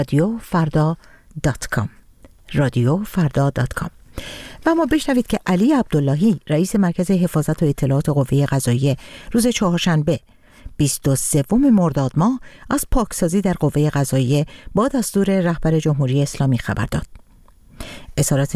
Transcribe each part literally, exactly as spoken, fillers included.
رادیو فردا دات کام رادیو فردا دات کام. و ما بشنوید که علی عبداللهی رئیس مرکز حفاظت و اطلاعات قوه قضاییه روز چهارشنبه بیست و سوم مرداد ماه از پاکسازی در قوه قضاییه با دستور رهبر جمهوری اسلامی خبر داد. اظهارات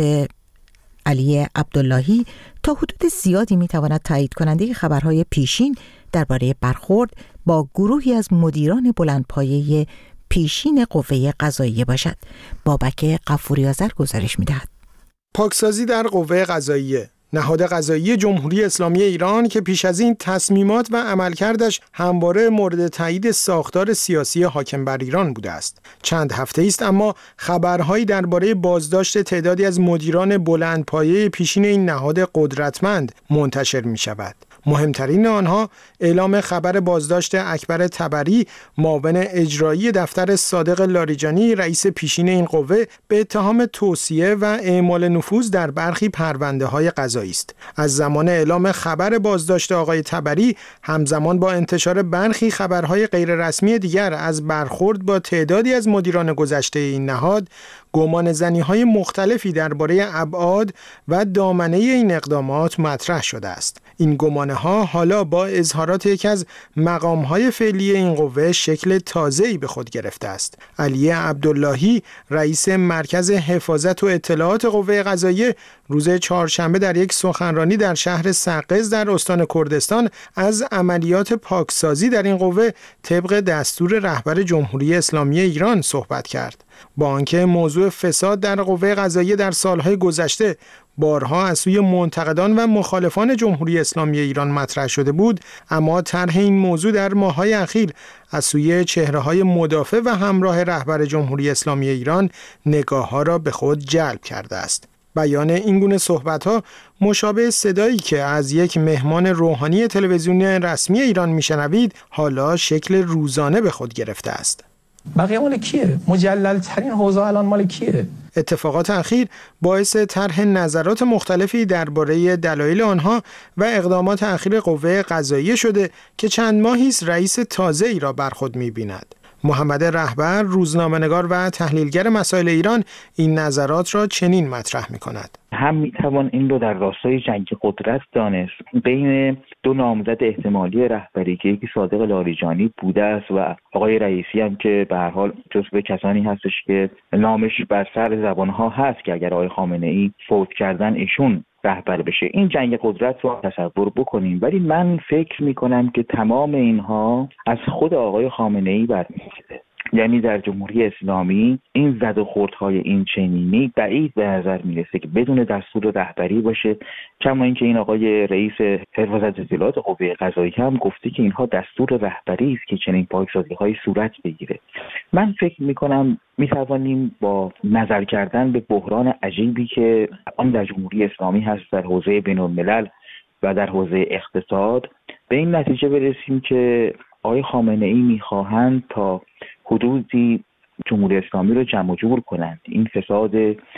علی عبداللهی تا حدود زیادی میتواند تایید کننده خبرهای پیشین درباره برخورد با گروهی از مدیران بلندپایه پیشین قوه قضاییه باشد. بابک غفوری آذر گزارش میدهد. پاکسازی در قوه قضاییه، نهاد قضایی جمهوری اسلامی ایران که پیش از این تصمیمات و عملکردش همواره مورد تایید ساختار سیاسی حاکم بر ایران بوده است. چند هفته است اما خبرهایی درباره بازداشت تعدادی از مدیران بلندپایه پیشین این نهاد قدرتمند منتشر می شود. مهمترین آنها اعلام خبر بازداشت اکبر طبری، معاون اجرایی دفتر صادق لاریجانی رئیس پیشین این قوه به اتهام توصیه و اعمال نفوذ در برخی پرونده‌های قضایی است. از زمان اعلام خبر بازداشت آقای طبری همزمان با انتشار برخی خبرهای غیررسمی دیگر از برخورد با تعدادی از مدیران گذشته این نهاد، گمان زنی‌های مختلفی درباره ابعاد و دامنه این اقدامات مطرح شده است. این گمانه‌ها حالا با اظهارات یکی از مقام‌های فعلی این قوه شکل تازه‌ای به خود گرفته است. علی عبداللهی رئیس مرکز حفاظت و اطلاعات قوه قضاییه روز چهارشنبه در یک سخنرانی در شهر سقز در استان کردستان از عملیات پاکسازی در این قوه طبق دستور رهبر جمهوری اسلامی ایران صحبت کرد. با آنکه موضوع فساد در قوه قضاییه در سالهای گذشته بارها از سوی منتقدان و مخالفان جمهوری اسلامی ایران مطرح شده بود، اما طرح این موضوع در ماه‌های اخیر از سوی چهره‌های مدافع و همراه رهبر جمهوری اسلامی ایران نگاه‌ها را به خود جلب کرده است. بیان این گونه صحبت‌ها مشابه صدایی که از یک مهمان روحانی تلویزیون رسمی ایران میشنوید، حالا شکل روزانه به خود گرفته است. بقیه مال کیه؟ مجلل ترین حوزه الان مال کیه؟ اتفاقات اخیر باعث طرح نظرات مختلفی درباره دلایل آنها و اقدامات اخیر قوه قضاییه شده که چند ماهی است رئیس تازه‌ای را بر خود می‌بیند. محمد رهبر، روزنامه‌نگار و تحلیلگر مسائل ایران، این نظرات را چنین مطرح می‌کند. هم میتوان این رو در راستای جنگ قدرت دانست بین دو نامزد احتمالی رهبری که یکی صادق لاریجانی بوده است و آقای رئیسی هم که به هر حال جزو کسانی هستش که نامش بر سر زبانها هست که اگر آقای خامنه‌ای فوت کردن ایشون رهبر بشه. این جنگ قدرت رو تصور بکنیم، ولی من فکر میکنم که تمام اینها از خود آقای خامنه‌ای برمیاد. یعنی در جمهوری اسلامی این زد و خوردهای این چنینی بعید به نظر میرسه که بدون دستور رهبری باشه، کما اینکه این آقای رئیس حفاظت اطلاعات قوه قضاییه هم گفته که اینها دستور رهبری است که چنین پاکسازی‌های صورت بگیره. من فکر میکنم میتوانیم با نظر کردن به بحران عجیبی که آن در جمهوری اسلامی هست در حوزه بین‌الملل و در حوزه اقتصاد به این نتیجه برسیم که آقای خامنه‌ای میخواهند تا حدودی جمهوری اسلامی رو جمع و جور کنند. این فساد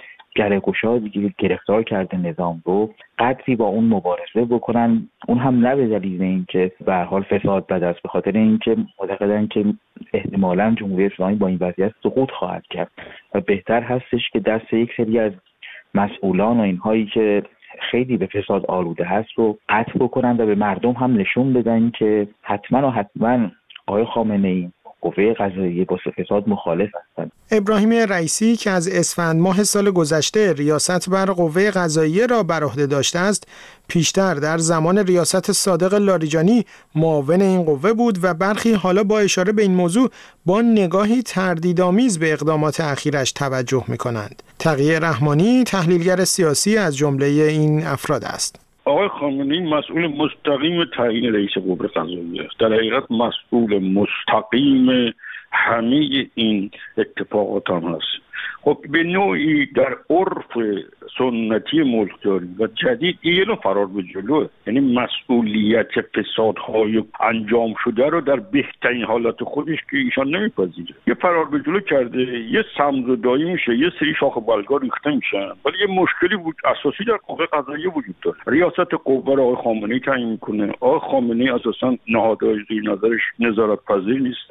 گره‌گشایی که گرفتار کرده نظام رو قدری با اون مبارزه بکنن، اون هم نه به دلیل اینکه به هر حال فساد بد است، به خاطر اینکه معتقدن که احتمالاً جمهوری اسلامی با این وضعیت سقوط خواهد کرد و بهتر هستش که دست یک سری از مسئولان و اینهایی که خیلی به فساد آلوده هست رو قطع بکنن و به مردم هم نشون بدن که حتما و حتما آقای خامنه‌ای قوه قضاییه با فساد مخالف هستند. ابراهیم رئیسی که از اسفند ماه سال گذشته ریاست بر قوه قضاییه را بر عهده داشته است، پیشتر در زمان ریاست صادق لاریجانی معاون این قوه بود و برخی حالا با اشاره به این موضوع با نگاهی تردیدآمیز به اقدامات اخیرش توجه می‌کنند. تقی رحمانی تحلیلگر سیاسی از جمله این افراد است. آقای خامنه‌ای مسئول مستقیم تعیین رئیس قوه قضاییه است. در حقیقت مسئول مستقیم همه این اتفاقات هم هست. خب به نوعی در عرف سنتی ملکداری و جدید این فرار به جلوه، یعنی مسئولیت فسادهای انجام شده رو در بهترین حالت خودش که ایشان نمیپذیره یه فرار به جلو کرده، یه سمزدایی میشه، یه سری شاخ بلگا ریخته میشن، ولی یه مشکلی بود اساسی در قوه قضاییه وجود داره. ریاست قوه رو آقای خامنه‌ای تعیین میکنه. آقای خامنه‌ای اساسا نهادهای زیر نظرش نظارت پذیر نیستن.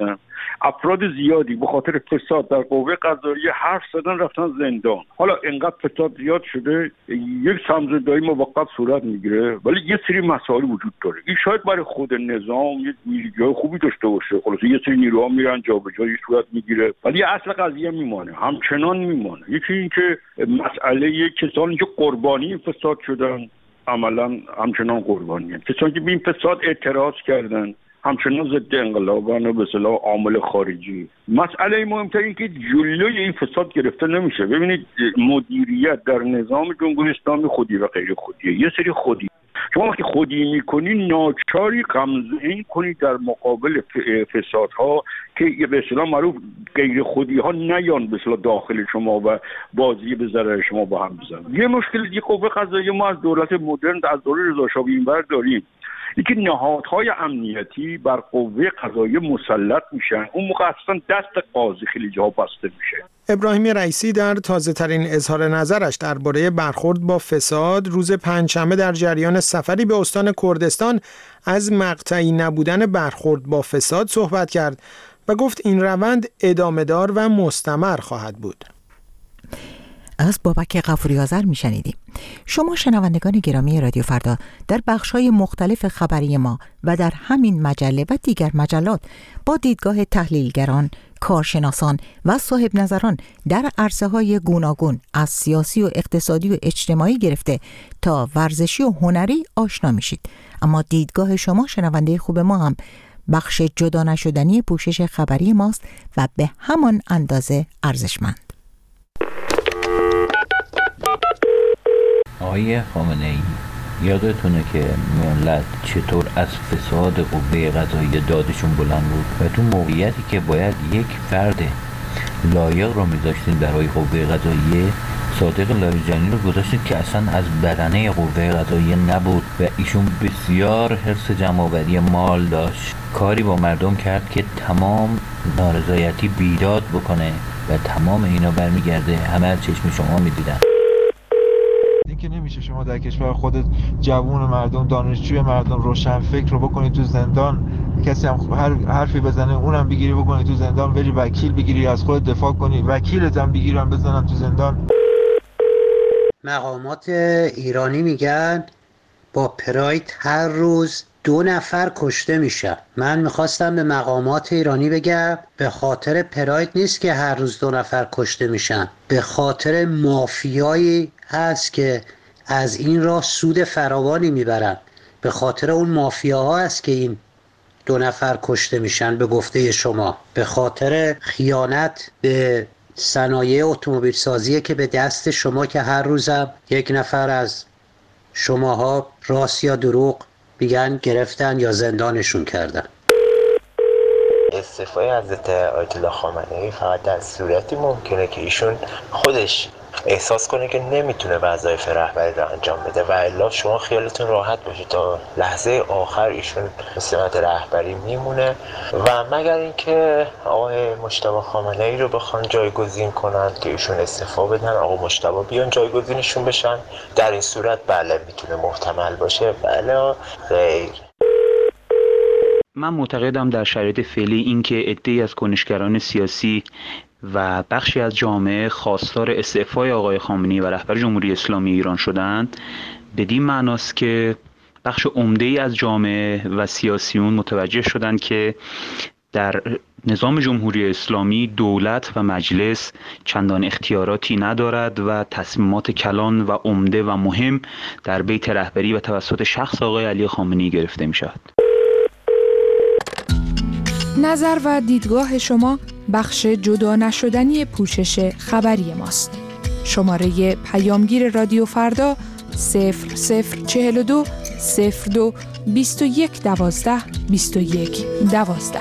افراد زیادی به خاطر فساد در قوه قضاییه حرف زدن رفتن زندان. حالا اینقدر فساد زیاد شده یک سمزدایی موقت صورت میگیره، ولی یه سری مسائل وجود داره. این شاید برای خود نظام یه ویژگی خوبی داشته باشه، خلاص یه سری نیروها میرن جابجایی صورت میگیره، ولی اصل قضیه میمانه، همچنان میمانه. یکی این که مسئله کسانی که قربانی فساد شدن عملا همچنان قربانی هستند. کسانی که به این فساد اعتراض کردن همچنان ضد انقلابن و به اصطلاح عامل خارجی. مسئله مهمتر این که جلوی این فساد گرفته نمیشه. ببینید مدیریت در نظام جمهوری اسلامی خودی و غیر خودیه. یه سری خودی، شما وقتی خودی میکنی ناچاری غمزه کنی در مقابل فسادها که به اصطلاح معروف غیر خودی ها نیان به اصطلاح داخل شما و بازی به ضرر شما با هم بزنن. یه مشکل دیگه قوه قضاییه ما از دولت مدرن از دوره رضا شاه به این ور داریم، اینکه نهادهای امنیتی بر قوه قضاییه مسلط میشن، اون موقع اصلا دست قاضی خیلی جا بسته میشه. ابراهیم رئیسی در تازه ترین اظهار نظرش درباره برخورد با فساد روز پنجشنبه در جریان سفری به استان کردستان از مقطعی نبودن برخورد با فساد صحبت کرد و گفت این روند ادامه دار و مستمر خواهد بود. از بابک غفوری آذر میشنیدیم. شما شنوندگان گرامی رادیو فردا در بخش‌های مختلف خبری ما و در همین مجله و دیگر مجلات با دیدگاه تحلیلگران، کارشناسان و صاحب نظران در عرصه‌های گوناگون از سیاسی و اقتصادی و اجتماعی گرفته تا ورزشی و هنری آشنا میشید. اما دیدگاه شما شنونده خوب ما هم بخش جدا نشدنی پوشش خبری ماست و به همان اندازه ارزشمند. آقای خامنه‌ای، یادتونه که ملت چطور از فساد قوه قضاییه دادشون بلند بود و تو موقعیتی که باید یک فرد لایق رو میذاشتین برای قوه قضاییه، صادق لاریجانی رو گذاشتید که اصلا از بدنه قوه قضاییه نبود و ایشون بسیار حرص جمع‌آوری مال داشت، کاری با مردم کرد که تمام نارضایتی بیداد بکنه و تمام اینا برمیگرده همه از چشم شما میدیدن. این که نمیشه شما در کشور خودت جوون مردم، دانشجوی مردم، روشنفکر رو بکنی تو زندان، کسی هم هر حرفی بزنه اونم بگیری بکنی تو زندان، بری وکیل بگیری از خودت دفاع کنی، وکیلت هم بگیرن بزنن تو زندان. مقامات ایرانی میگن با پراید هر روز دو نفر کشته میشن. من میخواستم به مقامات ایرانی بگم به خاطر پراید نیست که هر روز دو نفر کشته میشن، به خاطر مافیایی هست که از این راه سود فراوانی میبرن، به خاطر اون مافیاها هست که این دو نفر کشته میشن. به گفته شما به خاطر خیانت به صنایع اتومبیل سازی که به دست شما که هر روزم یک نفر از شماها راست یا دروغ بیگن گرفتن یا زندانشون کردن. استعفای حضرت آیت الله خامنه‌ای فقط در صورتی ممکنه که ایشون خودش احساس کنه که نمیتونه وظایف رهبری رو انجام بده و الا شما خیالتون راحت باشه تا لحظه آخر ایشون به سمت رهبری میمونه و مگر اینکه آقای مجتبی خامنه‌ای رو بخوان جایگزین کنن که ایشون استعفا بدن، آقا مجتبی بیان جایگزینشون بشن، در این صورت بله میتونه محتمل باشه، بله غیر. من معتقدم در شرایط فعلی اینکه عده‌ای از کنشگران سیاسی و بخشی از جامعه خواستار استعفای آقای خامنه‌ای و رهبر جمهوری اسلامی ایران شدند بدین معناست که بخش عمده‌ای از جامعه و سیاسیون متوجه شدند که در نظام جمهوری اسلامی دولت و مجلس چندان اختیاراتی ندارد و تصمیمات کلان و عمده و مهم در بیت رهبری و توسط شخص آقای علی خامنه‌ای گرفته می‌شود. نظر و دیدگاه شما بخش جدا نشدنی پوشش خبری ماست. شماره پیامگیر رادیو فردا صفر صفر چهل و دو صفر دو بیست و یک دوازده بیست و یک دوازده.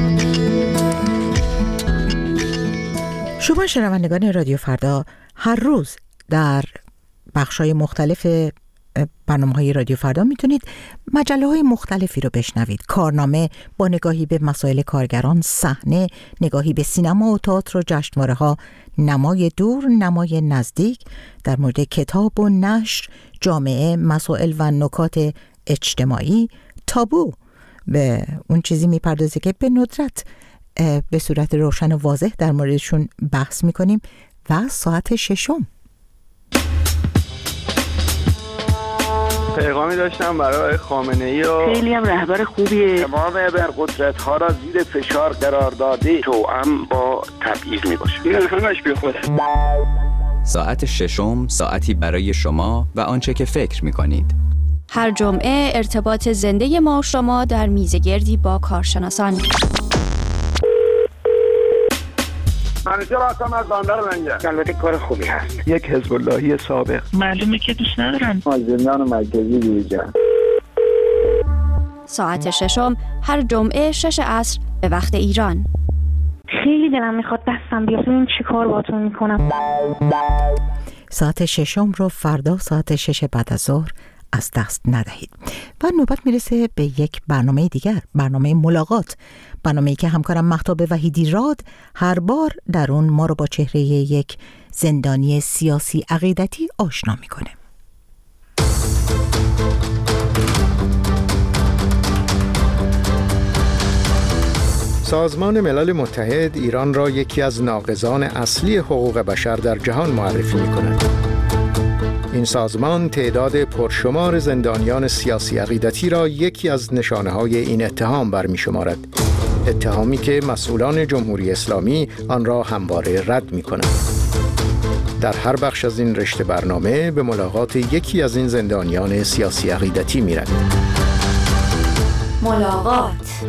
شما شنوندگان رادیو فردا هر روز در بخش‌های مختلف برنامه‌های رادیو فردا میتونید مجله‌های مختلفی رو بشنوید. کارنامه با نگاهی به مسائل کارگران، صحنه نگاهی به سینما و تئاتر و جشنواره‌ها، نمای دور، نمای نزدیک، در مورد کتاب و نشر، جامعه، مسائل و نکات اجتماعی. تابو به اون چیزی میپردازه که به ندرت به صورت روشن و واضح در موردشون بحث میکنیم. و ساعت ششم پیغامی داشتم برای خامنه ای و خیلی هم رهبر خوبیه. تمام ابرقدرت‌ها را زیر فشار قرار داده، توأم با تبعیض میباشه. این همش بیخوده. ساعت ششم ساعتی برای شما و آنچه که فکر میکنید. هر جمعه ارتباط زنده ما و شما در میزگردی با کارشناسان. منیجر هستم از بندر لنگر. البته کار خوبی هست. یک حزب اللهی سابق. معلومه که دوست ندارن. از زندان مرکزی بیرون. ساعت ششم هر جمعه شش عصر به وقت ایران. خیلی دلم میخواد دستم بیاد. این چی کار باهاتون میکنم؟ ساعت ششم رو فردا ساعت شش بعد از ظهر از دست ندهید. و نوبت میرسه به یک برنامه دیگر، برنامه ملاقات، برنامه‌ای که همکارم مهتاب وحیدی راد هر بار در اون ما رو با چهره یک زندانی سیاسی عقیدتی آشنا میکنه. سازمان ملل متحد ایران را یکی از ناقضان اصلی حقوق بشر در جهان معرفی می‌کند. این سازمان تعداد پرشمار زندانیان سیاسی عقیدتی را یکی از نشانه‌های این اتهام برمی‌شمارد. اتهامی که مسئولان جمهوری اسلامی آن را همواره رد می‌کنند. در هر بخش از این رشته برنامه به ملاقات یکی از این زندانیان سیاسی عقیدتی می‌رویم. ملاقات.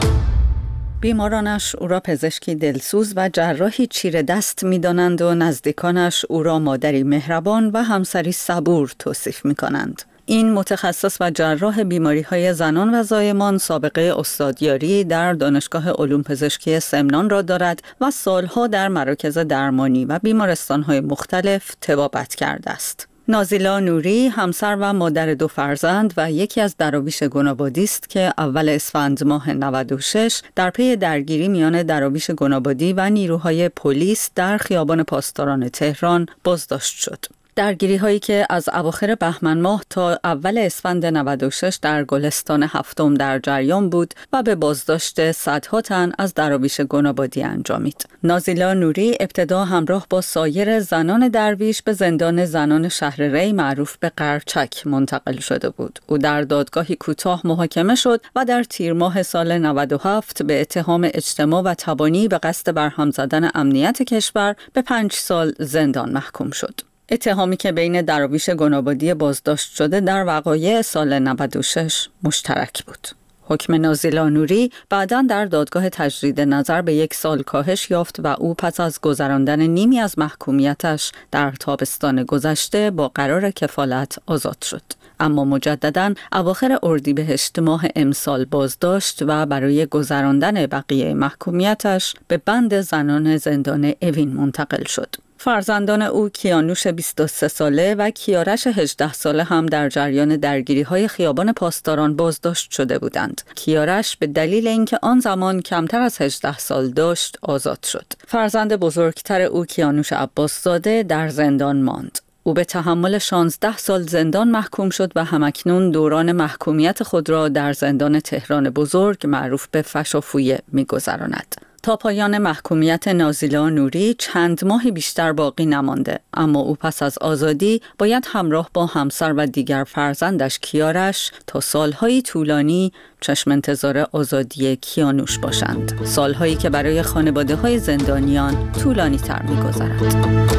بیمارانش او را پزشکی دلسوز و جراحی چیره دست می‌دانند و نزدیکانش او را مادری مهربان و همسری صبور توصیف می‌کنند. این متخصص و جراح بیماری‌های زنان و زایمان سابقه استادیاری در دانشگاه علوم پزشکی سمنان را دارد و سالها در مراکز درمانی و بیمارستان‌های مختلف طبابت کرده است. نازیلا نوری همسر و مادر دو فرزند و یکی از دراویش گنابادی است که اول اسفند ماه نود و شش در پی درگیری میان دراویش گنابادی و نیروهای پلیس در خیابان پاسداران تهران بازداشت شد. درگیری هایی که از اواخر بهمن ماه تا اول اسفند نود و شش در گلستان هفتم در جریان بود و به بازداشت صدها تن از دراویش گنابادی انجامید. نازیلا نوری ابتدا همراه با سایر زنان درویش به زندان زنان شهر ری معروف به قرچک منتقل شده بود. او در دادگاهی کوتاه محاکمه شد و در تیر ماه سال نود و هفت به اتهام اجتماع و تبانی به قصد برهم زدن امنیت کشور به پنج سال زندان محکوم شد. اتهامی که بین دراویش گنابادی بازداشت شده در وقایع سال نود و شش مشترک بود. حکم نازیلا نوری بعداً در دادگاه تجدید نظر به یک سال کاهش یافت و او پس از گذراندن نیمی از محکومیتش در تابستان گذشته با قرار کفالت آزاد شد. اما مجدداً اواخر اردیبهشت ماه امسال بازداشت و برای گذراندن بقیه محکومیتش به بند زنان زندان اوین منتقل شد. فرزندان او کیانوش بیست و سه ساله و کیارش هجده ساله هم در جریان درگیری‌های خیابان پاسداران بازداشت شده بودند. کیارش به دلیل اینکه آن زمان کمتر از هجده سال داشت آزاد شد. فرزند بزرگتر او کیانوش عباسزاده در زندان ماند. او به تحمل شانزده سال زندان محکوم شد و همکنون دوران محکومیت خود را در زندان تهران بزرگ معروف به فشافویه می‌گذراند. تا پایان محکومیت نازیلا نوری چند ماهی بیشتر باقی نمانده، اما او پس از آزادی باید همراه با همسر و دیگر فرزندش کیارش تا سالهای طولانی چشم انتظار آزادی کیانوش باشند. سالهایی که برای خانواده‌های زندانیان طولانی تر می‌گذرد.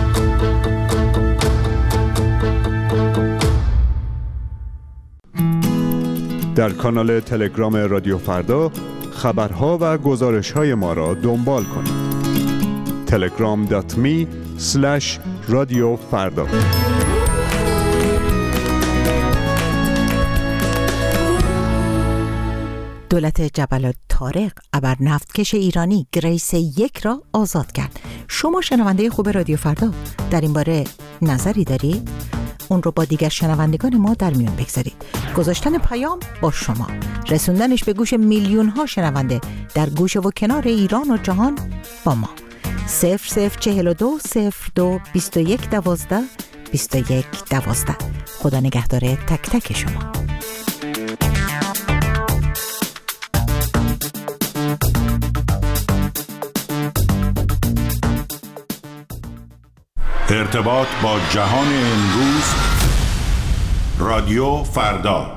در کانال تلگرام رادیو فردا خبرها و گزارش‌های ما را دنبال کنید. تلگرام دات می اسلش رادیو فردا. دولت جبل الطارق ابر نفتکش ایرانی گریس یک را آزاد کرد. شما شنونده خوب رادیو فردا در این باره نظری دارید؟ اون رو با دیگر شنوندگان ما در میون بگذارید. گذاشتن پیام با شما، رسوندنش به گوش میلیون ها شنونده در گوش و کنار ایران و جهان با ما. صفر صفر چهل و دو صفر دو بیست و یک دوازده بیست و یک دوازده. خدا نگهدار تک تک شما. ارتباط با جهان امروز. رادیو فردا.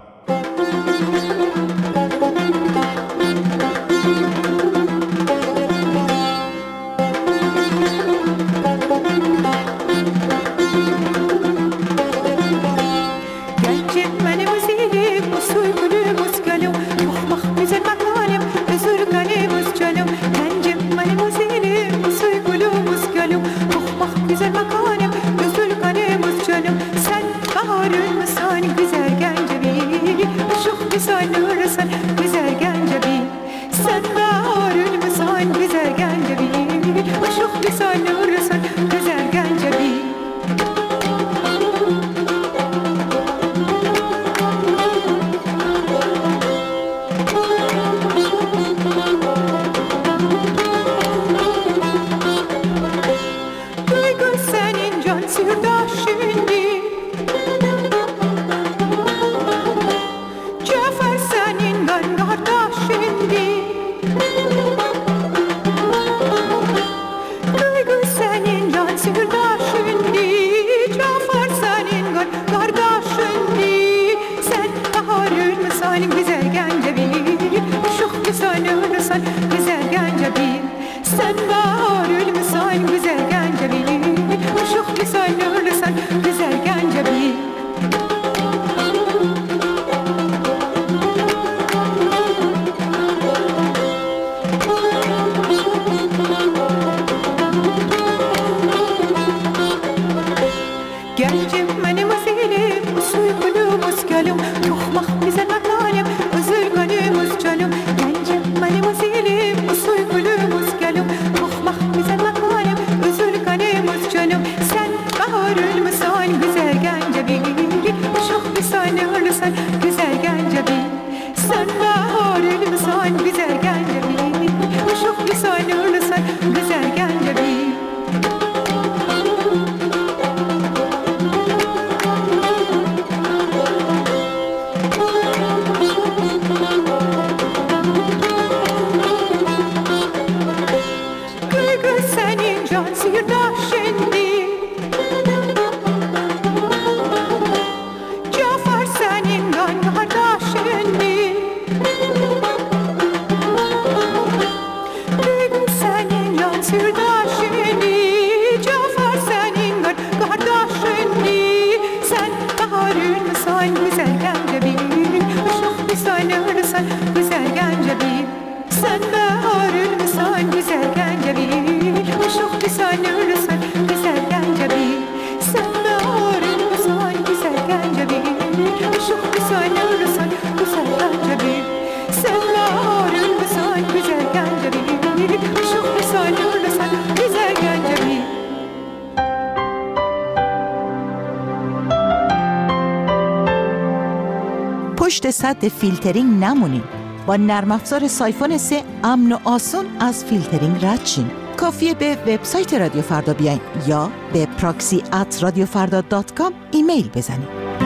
پشت سد فیلترینگ نمونین. با نرم افزار سایفون سه امن و آسون از فیلترینگ رد شین. کافیه به وبسایت رادیو فردا بیاین یا به پراکسی ات رادیو فردا دات کام ایمیل بزنید.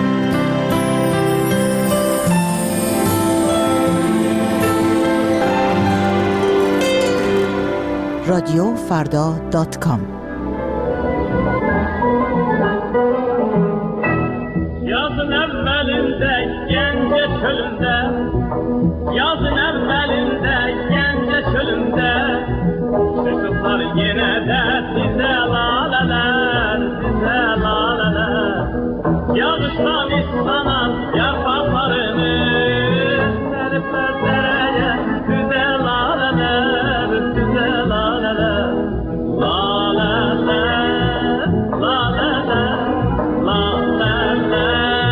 رادیو فردا دات کام. Yazın evvelinde gence çölünde, yazın evvelinde gence çölünde, çocuklar yine de size laleler, size laleler. Yağıştan islanan yapraklarını seripler dereye, size laleler, size laleler. Laleler, laleler, laleler.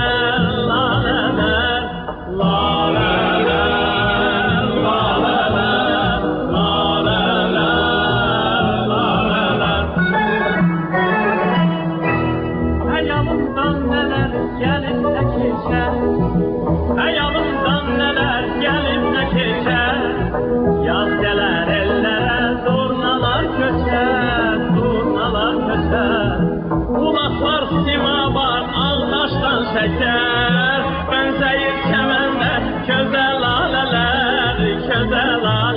Ayağımdan neler gelip de geçer, yaz gelir ellere zurnalar köçer, zurnalar köçer. Kulaklar simabar ağdaştan şeker, benzeyir kemende köze laleler, köze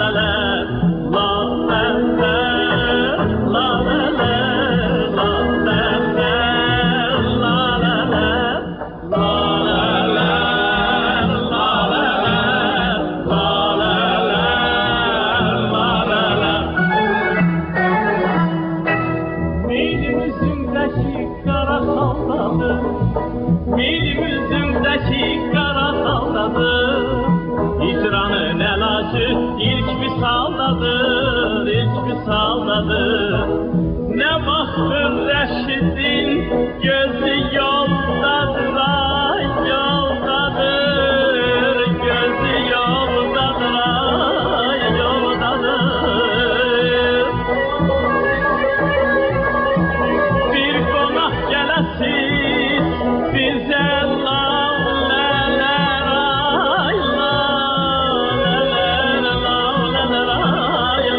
laleler. Laleler, laleler, laleler. saldadı, dilimizdeki kara saldadı. İcranın elacı ilk bir saldadır, ilk bir saldadır. Ne baktın Reşit'in gözü yoldadır, ay yoldadır. Gözü yoldadır, ay yoldadır. Bir konak gelesiz bize lavleler, ay lavleler, lavleler, ay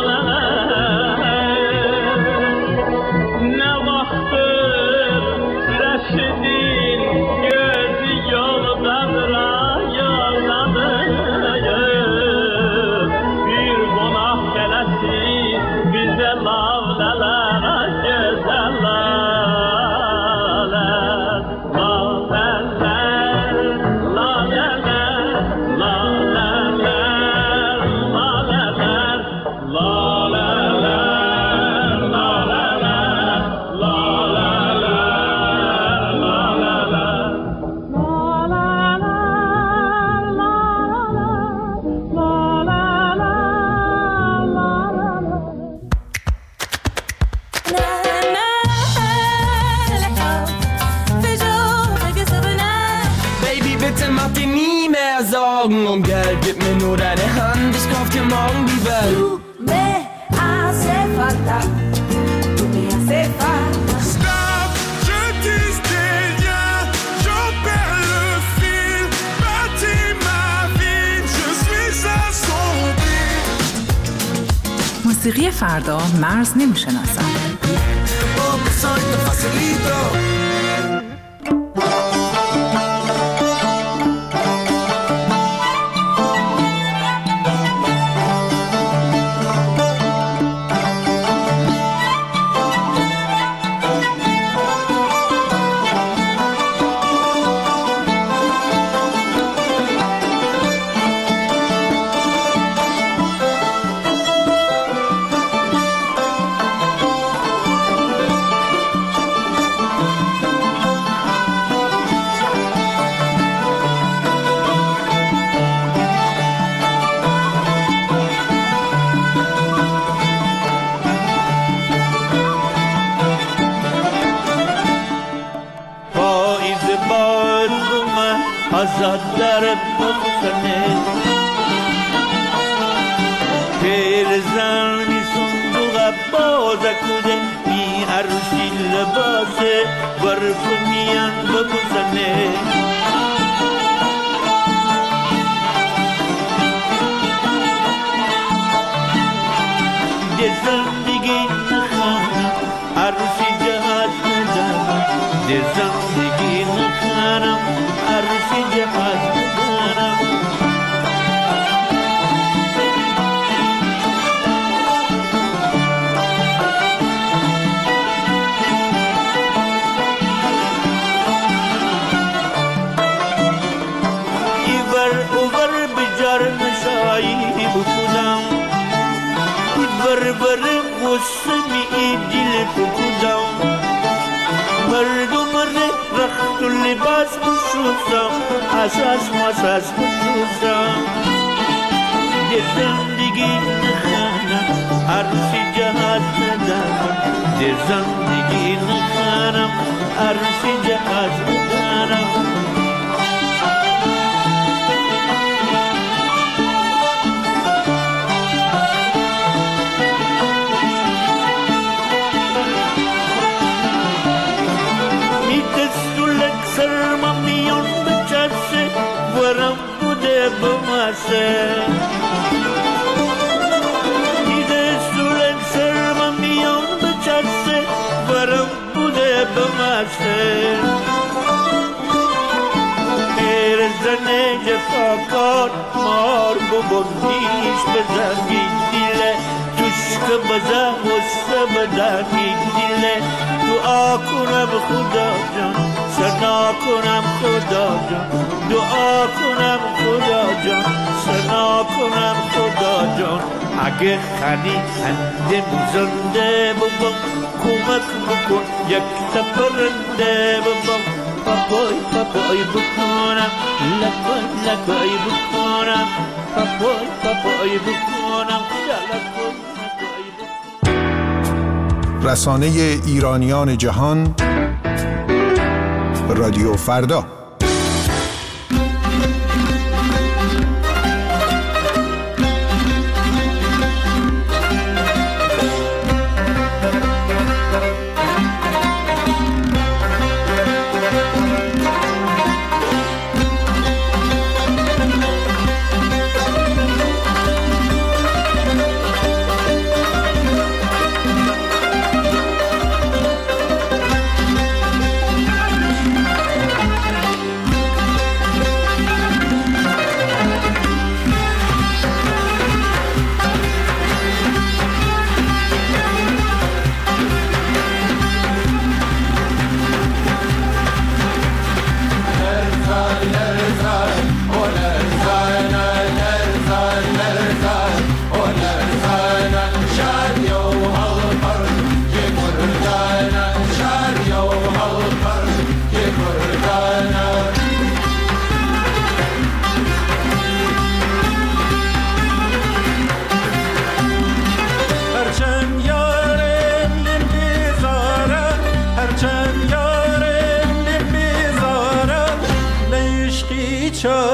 lavleler. Ne vaxtdır Reşidin gözü yoldadır, ay yoldadır. Bir qonaq gələsiz bizə lavlələr, ay gözəl lavlələr. Lavlələr, lavlələr, lavlələr, lavlələr, lavlələr, Baby, bitte mach dir nie mehr Sorgen um Geld, gib mir nur deine Hand, ich kauf dir morgen die Welt. Tu me hace falta, tu me hace falta. Stop, je tisse des liens, j'en perds le fil, bâtis ma vie, je suis assombri. موسیقی فردا مرز نمیشناسد. Oh, soy tan facilito. پاییز بارگم آزاد در بخشنه پیرزن می صندوق باز کده می عروسی لباسه برف میان ببوسنه ده زندگی نخواهم عروسی جهاز ندارم ده زندگی نخواهم عروسی جهاز ندارم ایور اوور بجار نشایی بکودم ایور بر موسمی ایدیل بکودم مردم رخت و لباس بشوزم اساس مساس بشوزم ده زندگی نخانم عروسی جهاز ندارم ده زندگی نخانم عروسی جهاز ندارم بماسه دیده سولن سرم میان بچسه ورم بوده بماسه پیرزن جفاکار مار ببندیش بزنی دیله توشک بزن وسته بدنی دیله دعا کنم خدا جان سنا کنم خدا جان دعا کنم خدا جان سنا کنم خدا جان اگه خنی هندم زنده ببن کمک بکن یک تپرنده ببام پاپای پاپای بکنم لکای لکای بکنم پاپای پاپای بکنم لکای لکای بکنم. رسانه ایرانیان جهان رادیو فردا. چه